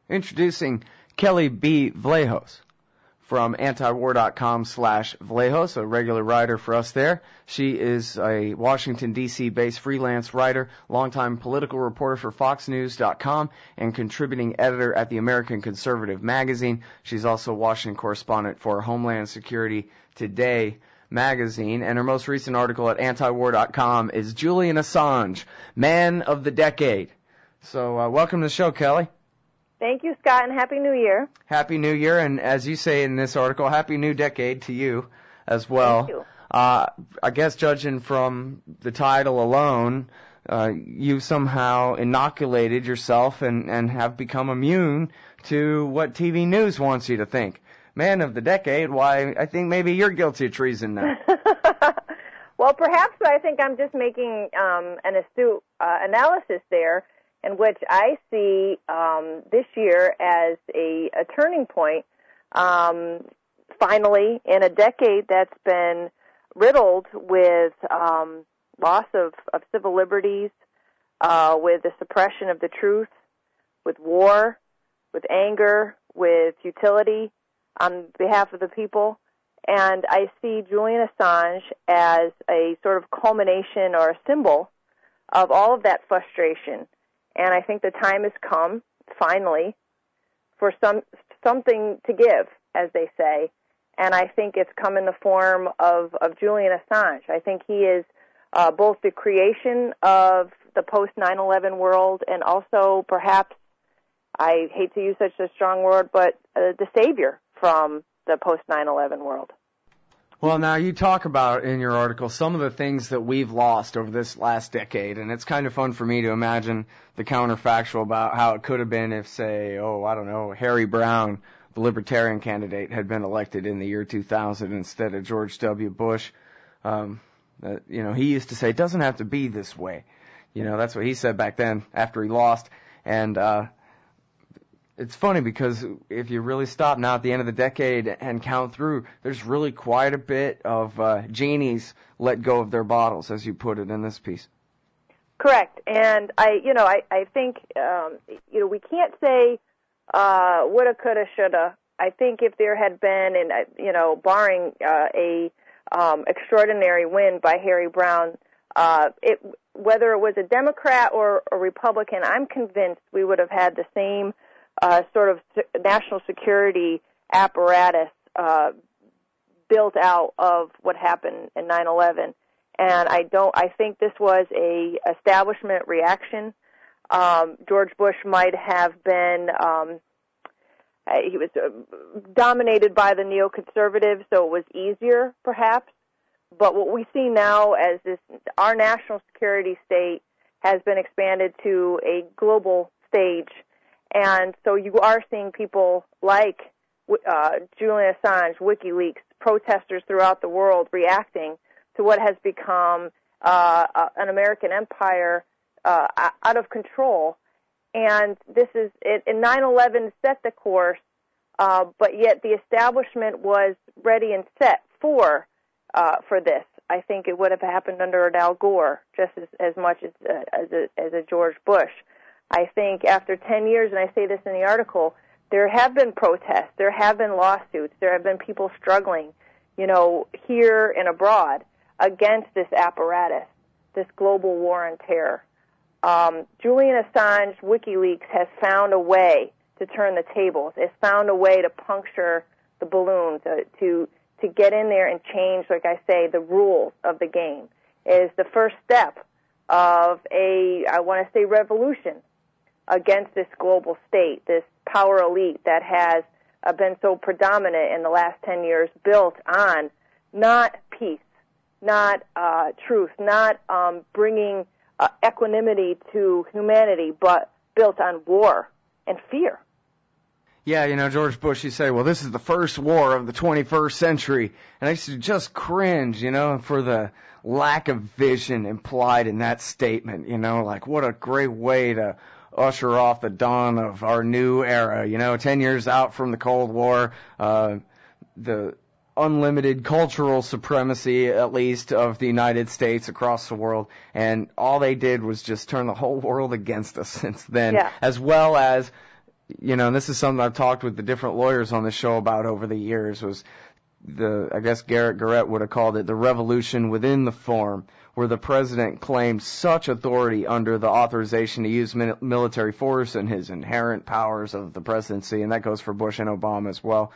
Introducing Kelly B. Vlahos from antiwar.com/Vlahos, a regular writer for us there. She is a Washington, D.C.-based freelance writer, longtime political reporter for FoxNews.com, and contributing editor at the American Conservative magazine. She's also a Washington correspondent for Homeland Security Today magazine, and her most recent article at antiwar.com is Julian Assange, Man of the Decade. So welcome to the show, Kelly. Thank you, Scott, and Happy New Year. Happy New Year, and as you say in this article, Happy New Decade to you as well. Thank you. I guess judging from the title alone, you somehow inoculated yourself and have become immune to what TV news wants you to think. Man of the Decade, why, I think maybe you're guilty of treason now. Well, perhaps I think I'm just making an astute analysis there, in which I see this year as a turning point, finally, in a decade that's been riddled with loss of civil liberties, with the suppression of the truth, with war, with anger, with futility on behalf of the people. And I see Julian Assange as a sort of culmination or a symbol of all of that frustration. And I think the time has come, finally, for something to give, as they say. And I think it's come in the form of Julian Assange. I think he is both the creation of the post-9/11 world and also perhaps, I hate to use such a strong word, but the savior from the post-9/11 world. Well, now you talk about in your article some of the things that we've lost over this last decade, and it's kind of fun for me to imagine the counterfactual about how it could have been if, say, Harry Browne, the Libertarian candidate, had been elected in the year 2000 instead of George W. Bush. He used to say, it doesn't have to be this way. That's what he said back then after he lost. And it's funny because if you really stop now at the end of the decade and count through, there's really quite a bit of genies let go of their bottles, as you put it in this piece. Correct. And I think, we can't say woulda, coulda, shoulda. I think if there had been, barring a extraordinary win by Harry Browne, whether it was a Democrat or a Republican, I'm convinced we would have had the same sort of national security apparatus built out of what happened in 9/11. And I think this was a establishment reaction. George Bush might have been, he was dominated by the neoconservatives, so it was easier perhaps. But what we see now as our national security state has been expanded to a global stage. And so you are seeing people like Julian Assange, WikiLeaks, protesters throughout the world reacting to what has become an American empire out of control. And this is it. And 9/11 set the course, but yet the establishment was ready and set for this. I think it would have happened under an Al Gore just as much as a George Bush. I think after 10 years, and I say this in the article, there have been protests, there have been lawsuits, there have been people struggling, here and abroad against this apparatus, this global war on terror. Julian Assange, WikiLeaks, has found a way to turn the tables. It's found a way to puncture the balloon, to get in there and change, like I say, the rules of the game. It is the first step of revolution against this global state, this power elite that has been so predominant in the last 10 years, built on not peace, not truth, not bringing equanimity to humanity, but built on war and fear. Yeah, George Bush, you say, well, this is the first war of the 21st century. And I used to just cringe, for the lack of vision implied in that statement, like what a great way to usher off the dawn of our new era, 10 years out from the Cold War, the unlimited cultural supremacy, at least, of the United States across the world. And all they did was just turn the whole world against us since then, as well as and this is something I've talked with the different lawyers on the show about over the years, was I guess Garrett Garrett would have called it the revolution within the form, where the president claimed such authority under the authorization to use military force and his inherent powers of the presidency, and that goes for Bush and Obama as well,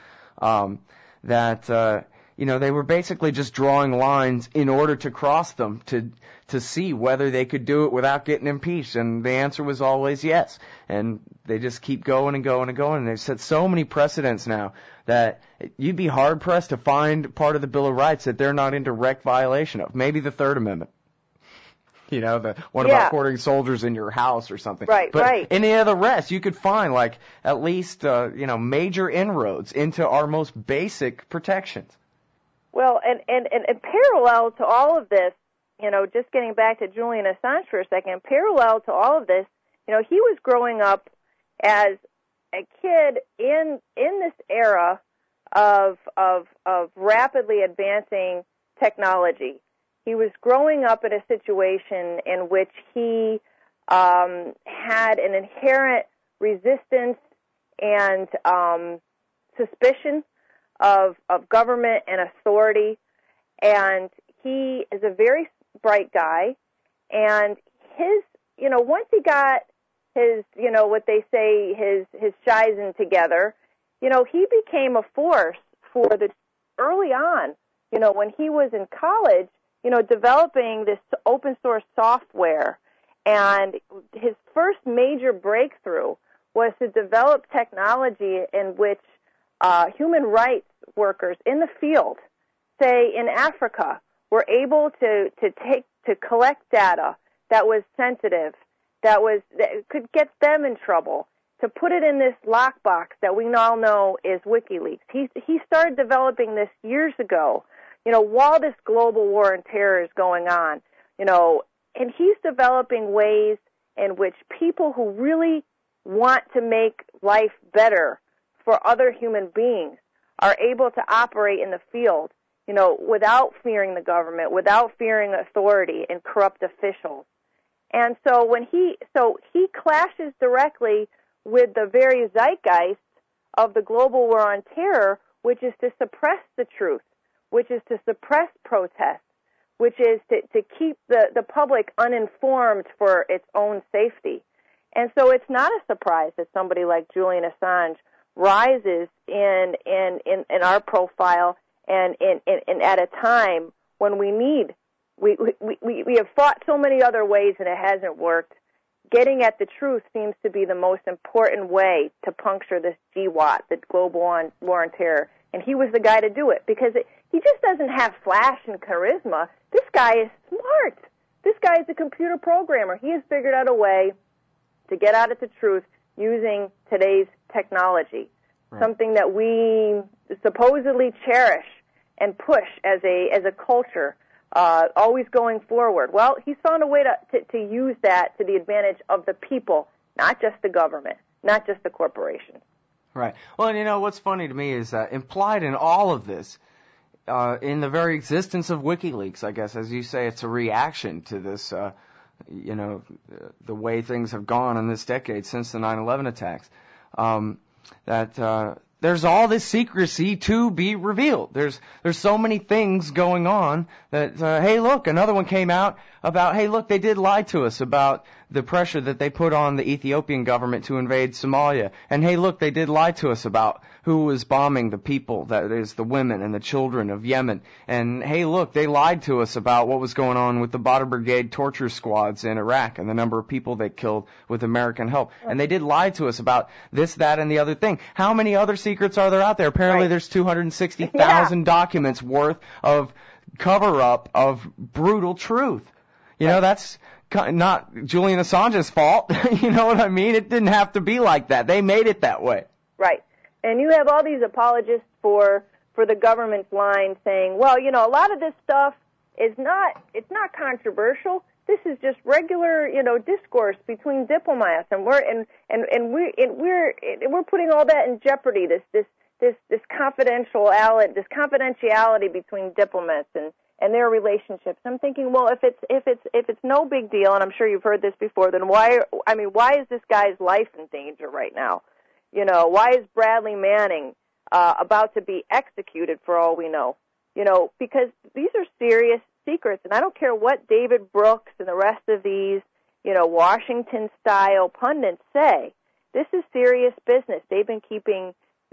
that they were basically just drawing lines in order to cross them to see whether they could do it without getting impeached, and the answer was always yes. And they just keep going and going and going, and they've set so many precedents now that you'd be hard-pressed to find part of the Bill of Rights that they're not in direct violation of. Maybe the Third Amendment. The one about quartering soldiers in your house or something. Right, but right. Any of the rest, you could find, like, at least, major inroads into our most basic protections. Well, and parallel to all of this, just getting back to Julian Assange for a second, parallel to all of this, he was growing up as a kid in this era of rapidly advancing technology. He was growing up in a situation in which he had an inherent resistance and suspicion of government and authority, and he is a very bright guy, and his, once he got his, what they say, his shizen together, he became a force for the early on, when he was in college, developing this open source software, and his first major breakthrough was to develop technology in which human rights workers in the field, say in Africa, were able to collect data that was sensitive, that could get them in trouble, to put it in this lockbox that we all know is WikiLeaks. He started developing this years ago, while this global war on terror is going on, and he's developing ways in which people who really want to make life better for other human beings are able to operate in the field, without fearing the government, without fearing authority and corrupt officials. And so he clashes directly with the very zeitgeist of the global war on terror, which is to suppress the truth, which is to suppress protest, which is to keep the public uninformed for its own safety. And so it's not a surprise that somebody like Julian Assange rises in our profile and at a time when we have fought so many other ways and it hasn't worked. Getting at the truth seems to be the most important way to puncture this GWOT, the global war on terror. And he was the guy to do it because he just doesn't have flash and charisma. This guy is smart. This guy is a computer programmer. He has figured out a way to get out at the truth using today's technology, right. Something that we supposedly cherish and push as a culture, always going forward. Well, he's found a way to use that to the advantage of the people, not just the government, not just the corporations. Right. Well, and what's funny to me is that implied in all of this, in the very existence of WikiLeaks, I guess, as you say, it's a reaction to this, the way things have gone in this decade since the 9/11 attacks, that there's all this secrecy to be revealed. There's so many things going on that, hey, look, another one came out about, hey, look, they did lie to us about the pressure that they put on the Ethiopian government to invade Somalia. And, hey, look, they did lie to us about who was bombing the people, that is the women and the children of Yemen. And, hey, look, they lied to us about what was going on with the Badr Brigade torture squads in Iraq and the number of people they killed with American help. And they did lie to us about this, that, and the other thing. How many other secrets are there out there? Apparently there's 260,000 documents worth of cover-up of brutal truth. That's not Julian Assange's fault. You know what I mean? It didn't have to be like that. They made it that way. Right. And you have all these apologists for the government's line saying, well, a lot of this stuff it's not controversial. This is just regular, discourse between diplomats, and we're putting all that in jeopardy. This confidentiality between diplomats and their relationships. I'm thinking, well, if it's no big deal, and I'm sure you've heard this before, then why is this guy's life in danger right now? You know, why is Bradley Manning about to be executed for all we know? You know, because these are serious secrets, and I don't care what David Brooks and the rest of these, you know, Washington-style pundits say. This is serious business. They've been keeping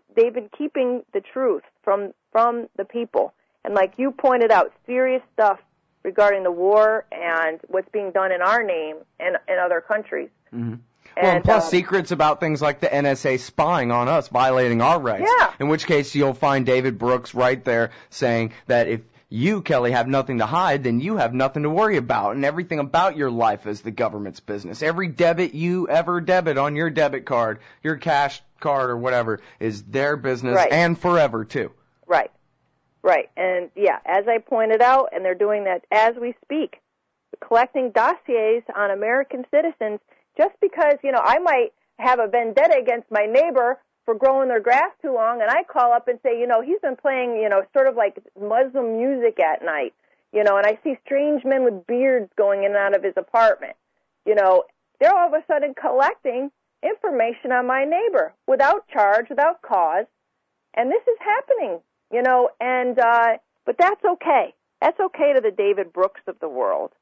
the truth from the people. And like you pointed out, serious stuff regarding the war and what's being done in our name and in other countries. Mm-hmm. Well, and plus secrets about things like the NSA spying on us, violating our rights. Yeah. In which case you'll find David Brooks right there saying that if you, Kelly, have nothing to hide, then you have nothing to worry about, and everything about your life is the government's business. Every debit you ever debit on your debit card, your cash card or whatever, is their business, right. And forever, too. Right. Right. And, yeah, as I pointed out, and they're doing that as we speak, collecting dossiers on American citizens just because, you know, I might have a vendetta against my neighbor for growing their grass too long, and I call up and say, you know, he's been playing, you know, sort of like Muslim music at night, you know, and I see strange men with beards going in and out of his apartment. You know, they're all of a sudden collecting information on my neighbor without charge, without cause, and this is happening, you know, and but that's okay. That's okay to the David Brooks of the world,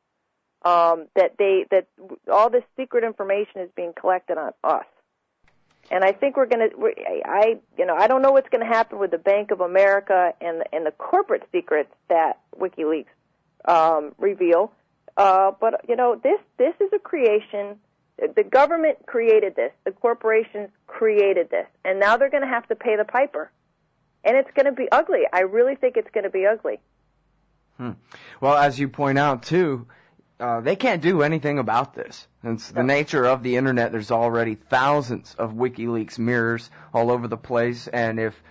that all this secret information is being collected on us. And I think I don't know what's going to happen with the Bank of America and the corporate secrets that WikiLeaks reveal. But you know, this is a creation. The government created this. The corporations created this, and now they're going to have to pay the piper. And it's going to be ugly. I really think it's going to be ugly. Well, as you point out too, they can't do anything about this. It's the nature of the Internet. There's already thousands of WikiLeaks mirrors all over the place. And if,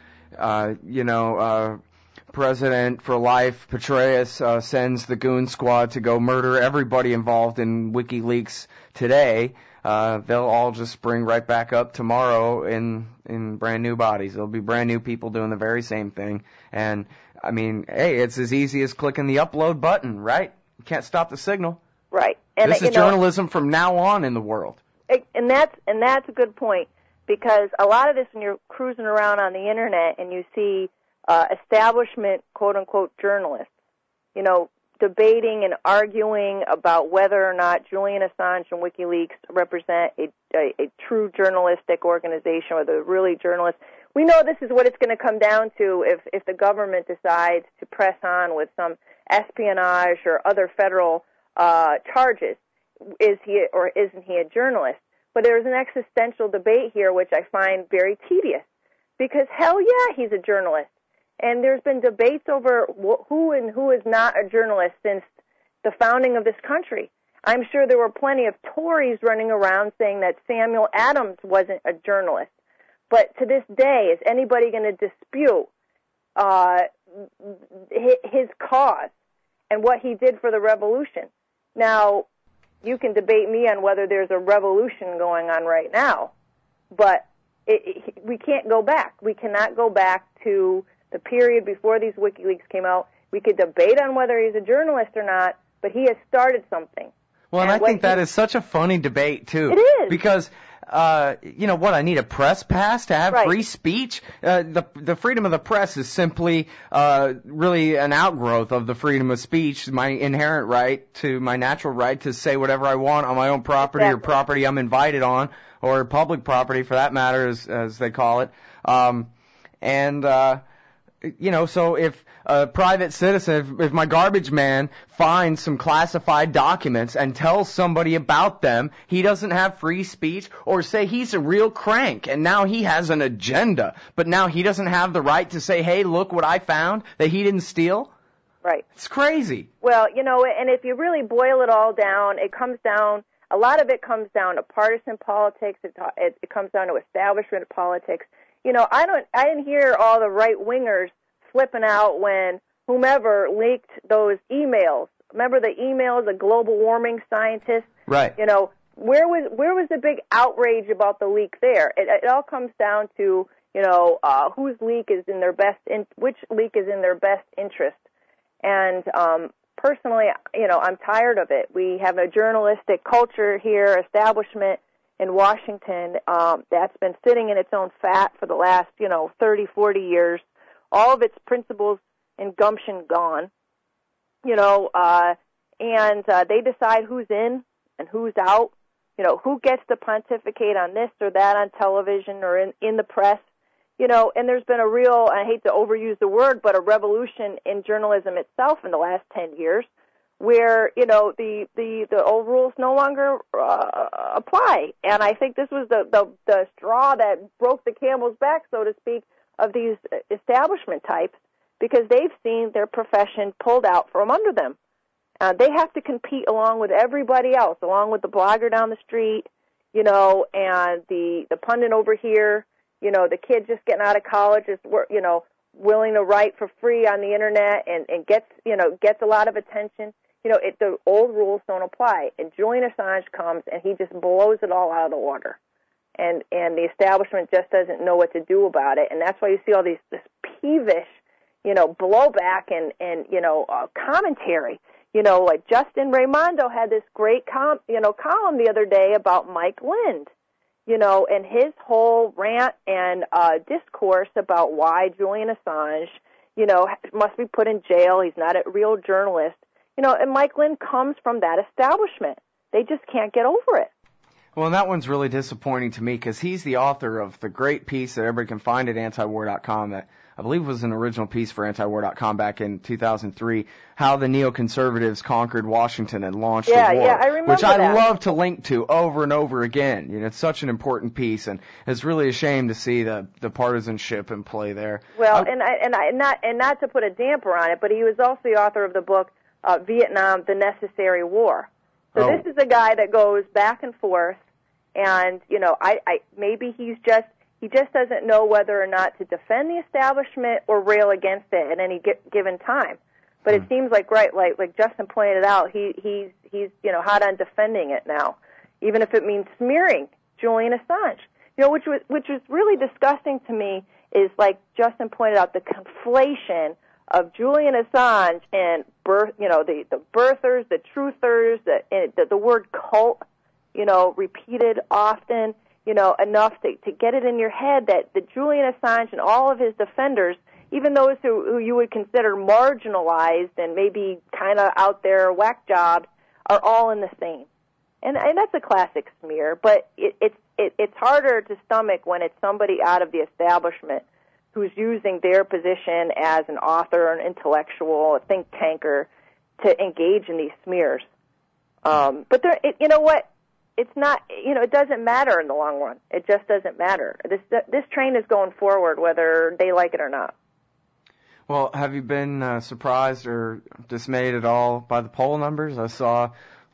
President for Life Petraeus sends the goon squad to go murder everybody involved in WikiLeaks today, they'll all just spring right back up tomorrow in brand new bodies. There'll be brand new people doing the very same thing. And, I mean, hey, it's as easy as clicking the upload button, right? You can't stop the signal. Right. And this is journalism from now on in the world. And that's a good point, because a lot of this, when you're cruising around on the Internet and you see establishment, quote-unquote, journalists, you know, debating and arguing about whether or not Julian Assange and WikiLeaks represent a true journalistic organization, or they're really journalists. We know this is what it's going to come down to if the government decides to press on with some espionage or other federal charges. Is he or isn't he a journalist? But there's an existential debate here which I find very tedious, because hell yeah, he's a journalist. And there's been debates over who and who is not a journalist since the founding of this country. I'm sure there were plenty of Tories running around saying that Samuel Adams wasn't a journalist. But to this day, is anybody going to dispute his cause and what he did for the revolution? Now, you can debate me on whether there's a revolution going on right now, but we can't go back. We cannot go back to the period before these WikiLeaks came out. We could debate on whether he's a journalist or not, but he has started something. Well, and I think that is such a funny debate, too. It is. Because, I need a press pass to have free speech? The freedom of the press is simply really an outgrowth of the freedom of speech, my inherent right, to my natural right to say whatever I want on my own property or property I'm invited on, or public property for that matter, as they call it. So if a private citizen, if my garbage man finds some classified documents and tells somebody about them, he doesn't have free speech, or say he's a real crank and now he has an agenda, but now he doesn't have the right to say, hey, look what I found that he didn't steal? Right. It's crazy. Well, and if you really boil it all down, a lot of it comes down to partisan politics. It comes down to establishment politics. I didn't hear all the right-wingers flipping out when whomever leaked those emails. Remember the emails, the global warming scientists? Right. Where was the big outrage about the leak there? It all comes down to, whose leak is in their best, which leak is in their best interest. And personally, I'm tired of it. We have a journalistic culture here, establishment, in Washington that's been sitting in its own fat for the last, 30, 40 years. All of its principles and gumption gone, and they decide who's in and who's out, who gets to pontificate on this or that on television or in the press, and there's been a real, I hate to overuse the word, but a revolution in journalism itself in the last 10 years where, the old rules no longer apply. And I think this was the straw that broke the camel's back, so to speak, of these establishment types, because they've seen their profession pulled out from under them. They have to compete along with everybody else, along with the blogger down the street, and the pundit over here, the kid just getting out of college is, willing to write for free on the internet and gets a lot of attention. The old rules don't apply. And Julian Assange comes and he just blows it all out of the water. And the establishment just doesn't know what to do about it. And that's why you see all this peevish, blowback and commentary. Like Justin Raimondo had this great column the other day about Mike Lind, and his whole rant and discourse about why Julian Assange, must be put in jail. He's not a real journalist. And Mike Lind comes from that establishment. They just can't get over it. Well, and that one's really disappointing to me because he's the author of the great piece that everybody can find at antiwar.com that I believe was an original piece for antiwar.com back in 2003, how the neoconservatives conquered Washington and launched a war, I remember which I that. love to link to over and over again. It's such an important piece, and it's really a shame to see the partisanship in play there. Well, not to put a damper on it, but he was also the author of the book Vietnam: The Necessary War. So This is a guy that goes back and forth, and maybe he just doesn't know whether or not to defend the establishment or rail against it at any given time. But it seems like like Justin pointed out, he's hot on defending it now, even if it means smearing Julian Assange. Which was really disgusting to me is, like Justin pointed out, the conflation of Julian Assange and the birthers, the truthers, the word cult, repeated often, enough to get it in your head that the Julian Assange and all of his defenders, even those who you would consider marginalized and maybe kind of out there whack jobs, are all in the same. And that's a classic smear, but it's harder to stomach when it's somebody out of the establishment who's using their position as an author, an intellectual, a think tanker to engage in these smears. But you know what? It's not, it doesn't matter in the long run. It just doesn't matter. This train is going forward whether they like it or not. Well, have you been surprised or dismayed at all by the poll numbers? I saw,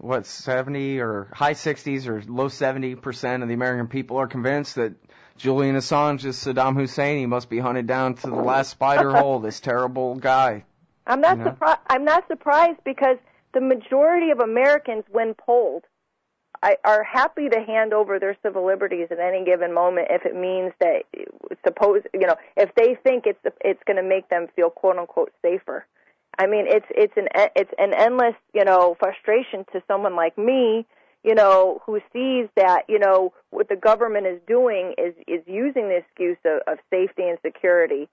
70 or high 60s or low 70% of the American people are convinced that Julian Assange is Saddam Hussein. He must be hunted down to the last spider hole, this terrible guy. I'm not surprised because the majority of Americans, when polled, are happy to hand over their civil liberties at any given moment if it means that if they think it's going to make them feel quote unquote safer. I mean, it's an endless frustration to someone like me, who sees that what the government is doing is using the excuse of safety and security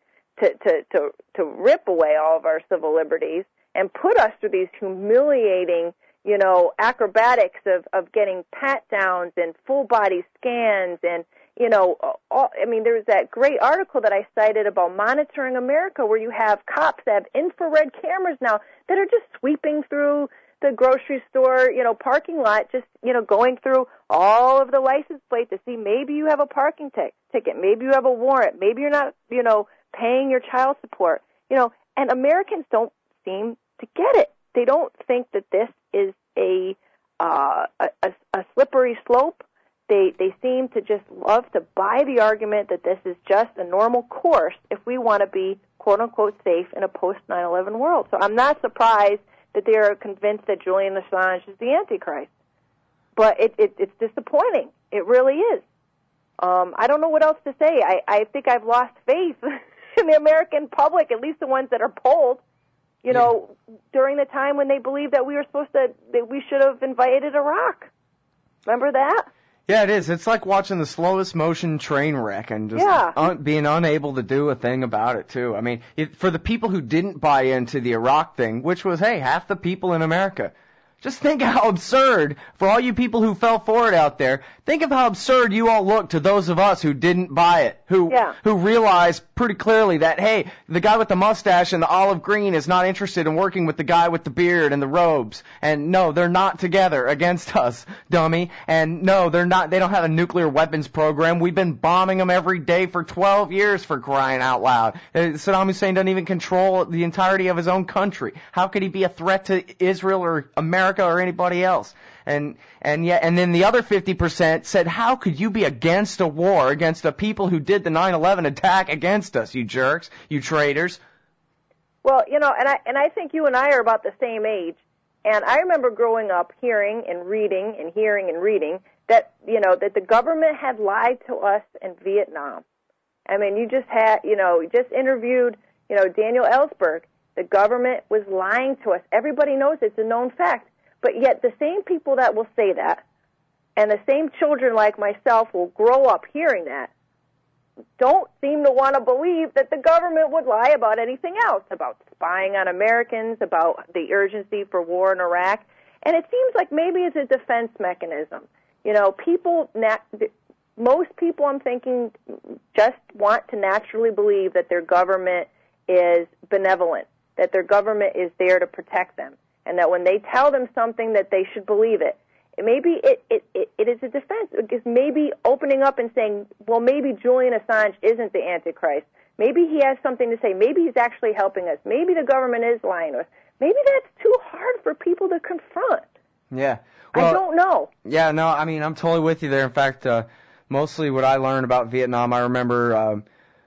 to rip away all of our civil liberties and put us through these humiliating acrobatics of getting pat downs and full body scans and, there's that great article that I cited about Monitoring America where you have cops that have infrared cameras now that are just sweeping through the grocery store, parking lot, just, going through all of the license plate to see maybe you have a parking ticket, maybe you have a warrant, maybe you're not, paying your child support, and Americans don't seem to get it. They don't think that this is a slippery slope. They seem to just love to buy the argument that this is just a normal course if we want to be, quote-unquote, safe in a post-9/11 world. So I'm not surprised that they are convinced that Julian Assange is the Antichrist. But it's disappointing. It really is. I don't know what else to say. I think I've lost faith in the American public, at least the ones that are polled, during the time when they believed that we should have invaded Iraq. Remember that? Yeah, it is. It's like watching the slowest motion train wreck and just being unable to do a thing about it, too. I mean, for the people who didn't buy into the Iraq thing, which was, hey, half the people in America, just think how absurd, for all you people who fell for it out there, think of how absurd you all look to those of us who didn't buy it, who realized pretty clearly that, hey, the guy with the mustache and the olive green is not interested in working with the guy with the beard and the robes. And no, they're not together against us, dummy. And no, they don't have a nuclear weapons program. We've been bombing them every day for 12 years, for crying out loud. Saddam Hussein doesn't even control the entirety of his own country. How could he be a threat to Israel or America or anybody else? And then the other 50% said, how could you be against a war against the people who did the 9/11 attack against us, you jerks, you traitors? Well, and I think you and I are about the same age. And I remember growing up hearing and reading and hearing and reading that, that the government had lied to us in Vietnam. I mean, you just interviewed, Daniel Ellsberg. The government was lying to us. Everybody knows it's a known fact. But yet the same people that will say that, and the same children like myself will grow up hearing that, don't seem to want to believe that the government would lie about anything else, about spying on Americans, about the urgency for war in Iraq. And it seems like maybe it's a defense mechanism. Most people, I'm thinking, just want to naturally believe that their government is benevolent, that their government is there to protect them, and that when they tell them something that they should believe it. Maybe it is a defense. It's maybe opening up and saying, well, maybe Julian Assange isn't the Antichrist. Maybe he has something to say. Maybe he's actually helping us. Maybe the government is lying to us. Maybe that's too hard for people to confront. Yeah. Well, I don't know. Yeah, no, I mean, I'm totally with you there. In fact, mostly what I learned about Vietnam, I remember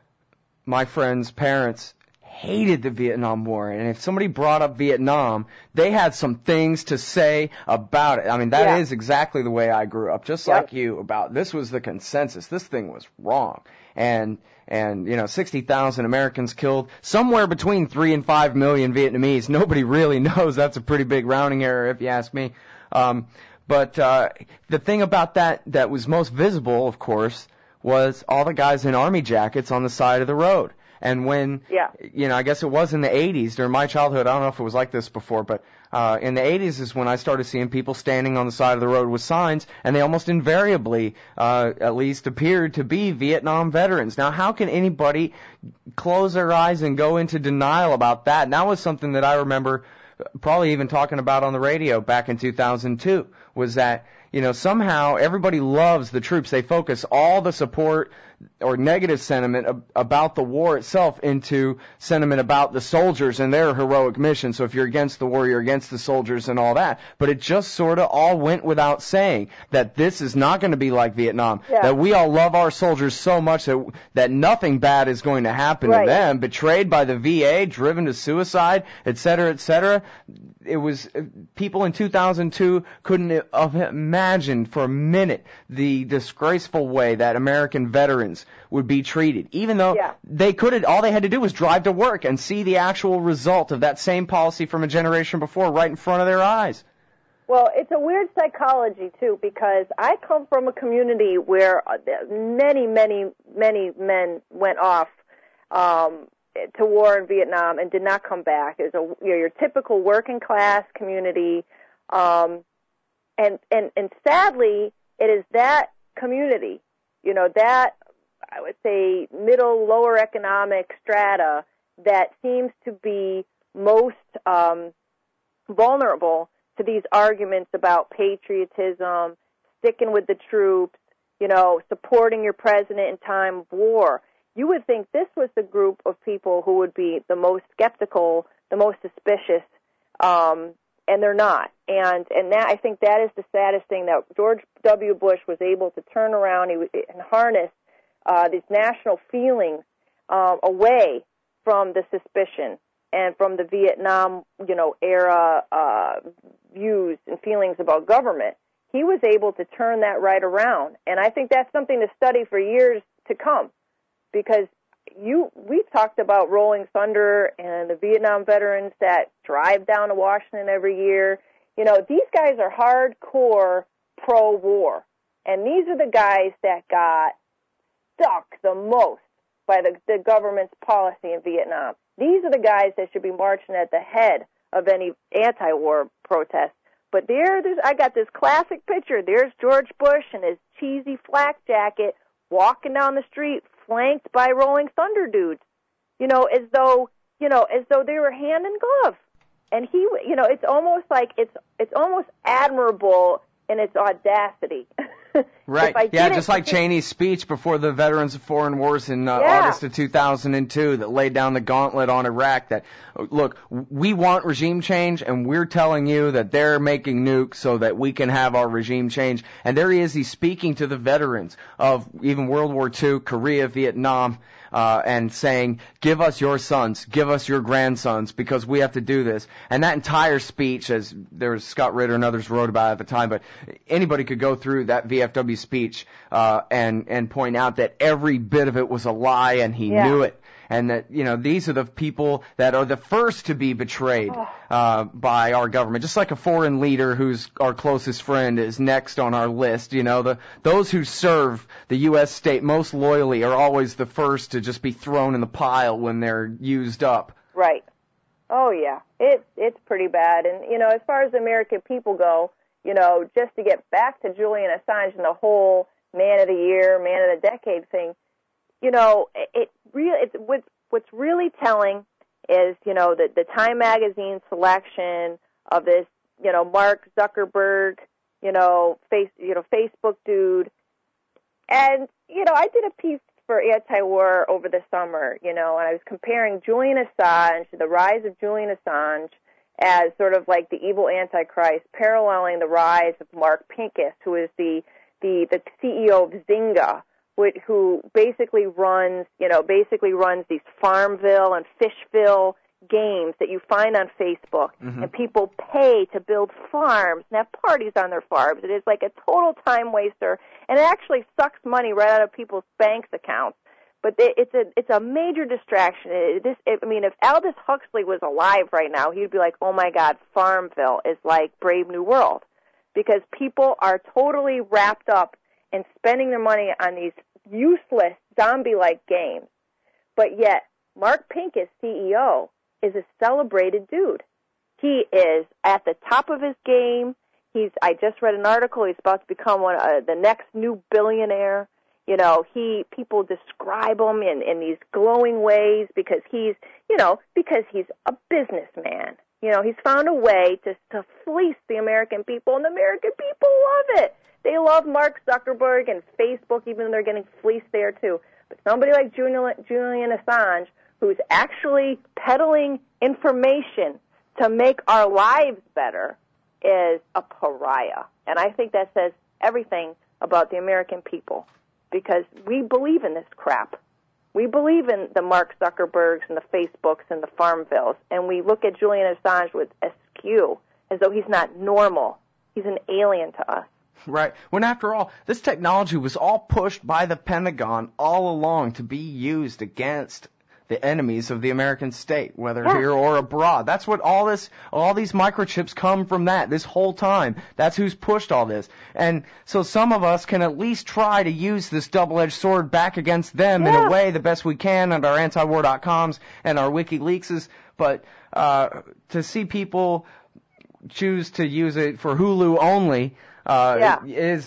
my friends' parents hated the Vietnam War, and if somebody brought up Vietnam, they had some things to say about it. I mean, that is exactly the way I grew up, just like you, about this was the consensus. This thing was wrong. And 60,000 Americans killed, somewhere between 3 and 5 million Vietnamese. Nobody really knows. That's a pretty big rounding error, if you ask me. But the thing about that was most visible, of course, was all the guys in army jackets on the side of the road. And when, I guess it was in the 80s, during my childhood, I don't know if it was like this before, but in the 80s is when I started seeing people standing on the side of the road with signs, and they almost invariably, at least appeared to be Vietnam veterans. Now, how can anybody close their eyes and go into denial about that? And that was something that I remember probably even talking about on the radio back in 2002, was that, somehow everybody loves the troops. They focus all the support or negative sentiment about the war itself into sentiment about the soldiers and their heroic mission. So if you're against the war, you're against the soldiers and all that. But it just sort of all went without saying that this is not going to be like Vietnam, that we all love our soldiers so much that nothing bad is going to happen to them, betrayed by the VA, driven to suicide, et cetera, et cetera. It was, people in 2002 couldn't have imagined for a minute the disgraceful way that American veterans would be treated, even though all they had to do was drive to work and see the actual result of that same policy from a generation before right in front of their eyes. Well, it's a weird psychology, too, because I come from a community where many, many, many men went off to war in Vietnam and did not come back. It's your typical working class community, and sadly, it is that community, that I would say middle, lower economic strata that seems to be most vulnerable to these arguments about patriotism, sticking with the troops, supporting your president in time of war. You would think this was the group of people who would be the most skeptical, the most suspicious, and they're not. And that, I think that is the saddest thing, that George W. Bush was able to turn around and harness these national feelings away from the suspicion and from the Vietnam, era views and feelings about government. He was able to turn that right around, and I think that's something to study for years to come. Because we've talked about Rolling Thunder and the Vietnam veterans that drive down to Washington every year. These guys are hardcore pro-war. And these are the guys that got stuck the most by the government's policy in Vietnam. These are the guys that should be marching at the head of any anti-war protest. But I got this classic picture. There's George Bush in his cheesy flak jacket walking down the street, flanked by Rolling Thunder dudes, as though they were hand in glove. And he, it's almost like it's almost admirable in its audacity. Right. Yeah, just like Cheney's speech before the Veterans of Foreign Wars in August of 2002 that laid down the gauntlet on Iraq that, look, we want regime change, and we're telling you that they're making nukes so that we can have our regime change. And there he is. He's speaking to the veterans of even World War II, Korea, Vietnam, and saying, give us your sons, give us your grandsons, because we have to do this. And that entire speech, as there was Scott Ritter and others wrote about it at the time, but anybody could go through that VFW speech and point out that every bit of it was a lie, and he knew it. And that, these are the people that are the first to be betrayed by our government. Just like a foreign leader who's our closest friend is next on our list. Those who serve the U.S. state most loyally are always the first to just be thrown in the pile when they're used up. Right. Oh, yeah. It's pretty bad. And, as far as the American people go, just to get back to Julian Assange and the whole Man of the Year, Man of the Decade thing, what's really telling is, the Time Magazine selection of this, Mark Zuckerberg, Facebook dude. And, I did a piece for Anti-War over the summer, and I was comparing Julian Assange, the rise of Julian Assange, as sort of like the evil Antichrist, paralleling the rise of Mark Pincus, who is the CEO of Zynga, who basically runs these Farmville and Fishville games that you find on Facebook, and people pay to build farms and have parties on their farms. It is like a total time waster, and it actually sucks money right out of people's banks accounts. But it's a major distraction. If Aldous Huxley was alive right now, he'd be like, oh my God, Farmville is like Brave New World, because people are totally wrapped up in spending their money on these useless zombie-like games. But yet, Mark Pincus, CEO, is a celebrated dude. He is at the top of his game. I just read an article. He's about to become the next new billionaire. People describe him in these glowing ways because he's a businessman. He's found a way to fleece the American people, and the American people love it. They love Mark Zuckerberg and Facebook, even though they're getting fleeced there too. But somebody like Julian Assange, who's actually peddling information to make our lives better, is a pariah. And I think that says everything about the American people, because we believe in this crap. We believe in the Mark Zuckerbergs and the Facebooks and the Farmvilles, and we look at Julian Assange with askew, as though he's not normal. He's an alien to us. Right. When after all, this technology was all pushed by the Pentagon all along to be used against the enemies of the American state, whether here or abroad. That's what all these microchips come from this whole time. That's who's pushed all this. And so some of us can at least try to use this double-edged sword back against them in a way the best we can at our antiwar.coms and our WikiLeakses. But to see people choose to use it for Hulu only, I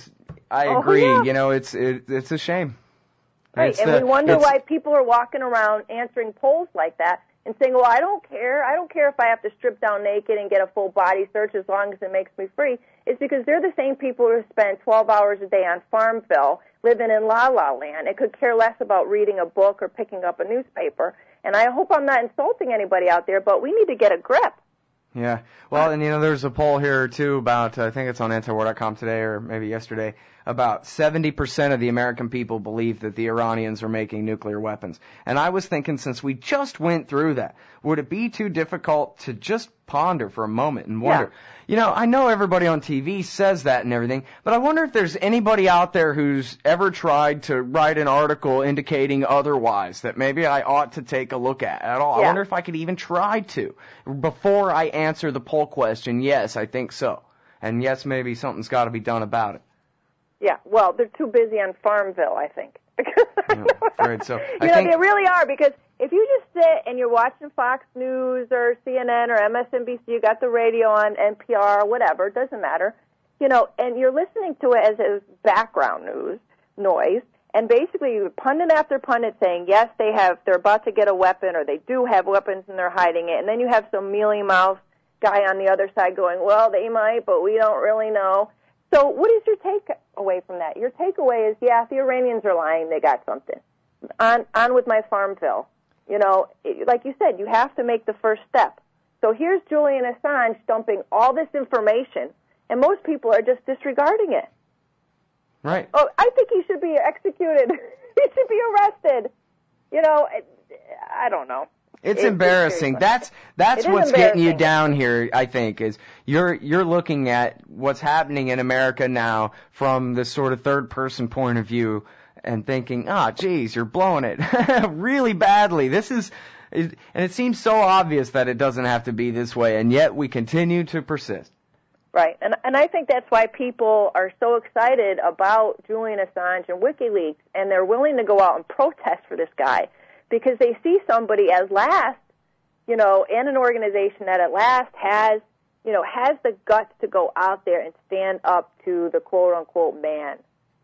agree. Yeah. It's a shame. Right, and we wonder why people are walking around answering polls like that and saying, well, I don't care. I don't care if I have to strip down naked and get a full body search as long as it makes me free. It's because they're the same people who spend 12 hours a day on Farmville living in La La Land and could care less about reading a book or picking up a newspaper. And I hope I'm not insulting anybody out there, but we need to get a grip. Yeah. Well, and there's a poll here too about, I think it's on antiwar.com today or maybe yesterday, about 70% of the American people believe that the Iranians are making nuclear weapons. And I was thinking, since we just went through that, would it be too difficult to just ponder for a moment and wonder, I know everybody on TV says that and everything, but I wonder if there's anybody out there who's ever tried to write an article indicating otherwise, that maybe I ought to take a look at all. I wonder if I could even try to, before I answer the poll question, yes, I think so. And yes, maybe something's got to be done about it. Yeah, well, they're too busy on Farmville, I think. Right, so they really are, because if you just sit and you're watching Fox News or CNN or MSNBC, you got the radio on, NPR, whatever, it doesn't matter, and you're listening to it as background noise, and basically pundit after pundit saying, yes, they're about to get a weapon, or they do have weapons and they're hiding it, and then you have some mealy-mouthed guy on the other side going, well, they might, but we don't really know. So what is your takeaway from that? Your takeaway is, yeah, the Iranians are lying. They got something. On with my Farmville. Like you said, you have to make the first step. So here's Julian Assange dumping all this information, and most people are just disregarding it. Right. Oh, I think he should be executed. He should be arrested. I don't know. It's embarrassing. That's what's getting you down here, I think, is you're looking at what's happening in America now from this sort of third-person point of view and thinking, geez, you're blowing it really badly. And it seems so obvious that it doesn't have to be this way, and yet we continue to persist. Right, and I think that's why people are so excited about Julian Assange and WikiLeaks, and they're willing to go out and protest for this guy, because they see somebody as last, and an organization that at last has the guts to go out there and stand up to the quote-unquote man,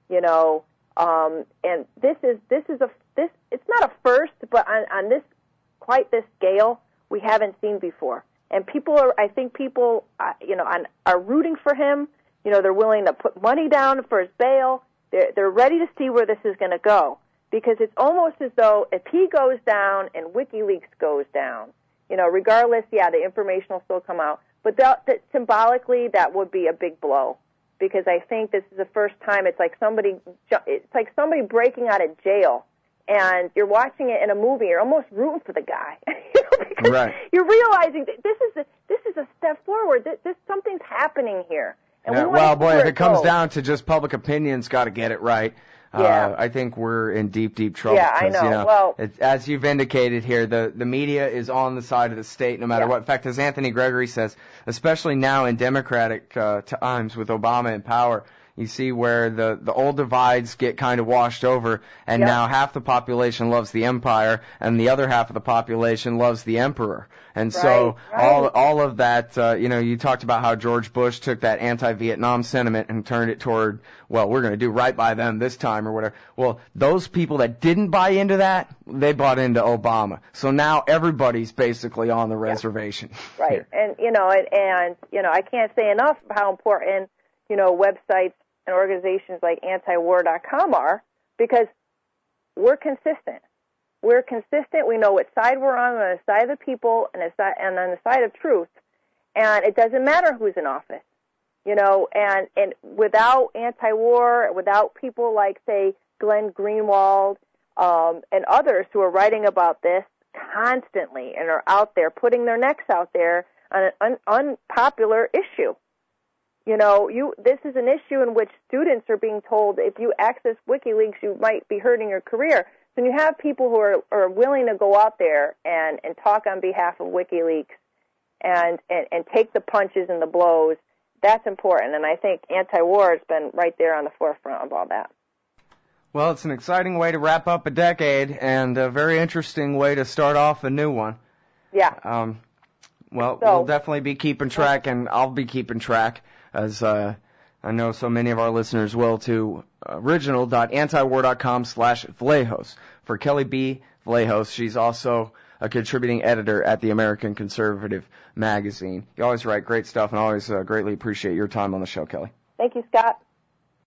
and this it's not a first, but on this scale, we haven't seen before. And I think people are rooting for him. They're willing to put money down for his bail. They're ready to see where this is going to go. Because it's almost as though if he goes down and WikiLeaks goes down, regardless, the information will still come out. But symbolically, that would be a big blow. Because I think this is the first time it's like somebody breaking out of jail, and you're watching it in a movie. You're almost rooting for the guy. Because right. You're realizing that this is a step forward. Something's happening here. And if it comes down to just public opinion's got to get it right. Yeah. I think we're in deep, deep trouble. Yeah, I know. As you've indicated here, the media is on the side of the state no matter what. In fact, as Anthony Gregory says, especially now in Democratic times with Obama in power, you see where the old divides get kind of washed over, and now half the population loves the empire, and the other half of the population loves the emperor. And so all of that, you talked about how George Bush took that anti-Vietnam sentiment and turned it toward, well, we're going to do right by them this time or whatever. Well, those people that didn't buy into that, they bought into Obama. So now everybody's basically on the reservation. Right. And I can't say enough how important, websites and organizations like antiwar.com are, because we're consistent. We're consistent. We know what side we're on the side of the people and on the side of truth. And it doesn't matter who's in office, and without anti-war, without people like, say, Glenn Greenwald and others who are writing about this constantly and are out there putting their necks out there on an unpopular issue. This is an issue in which students are being told if you access WikiLeaks, you might be hurting your career. So you have people who are willing to go out there and talk on behalf of WikiLeaks and take the punches and the blows. That's important, and I think anti-war has been right there on the forefront of all that. Well, it's an exciting way to wrap up a decade and a very interesting way to start off a new one. Yeah. We'll definitely be keeping track, and I'll be keeping track, as I know so many of our listeners will, to original.antiwar.com/Vallejos. For Kelly B. Vallejos, she's also a contributing editor at the American Conservative magazine. You always write great stuff, and I always greatly appreciate your time on the show, Kelly. Thank you, Scott.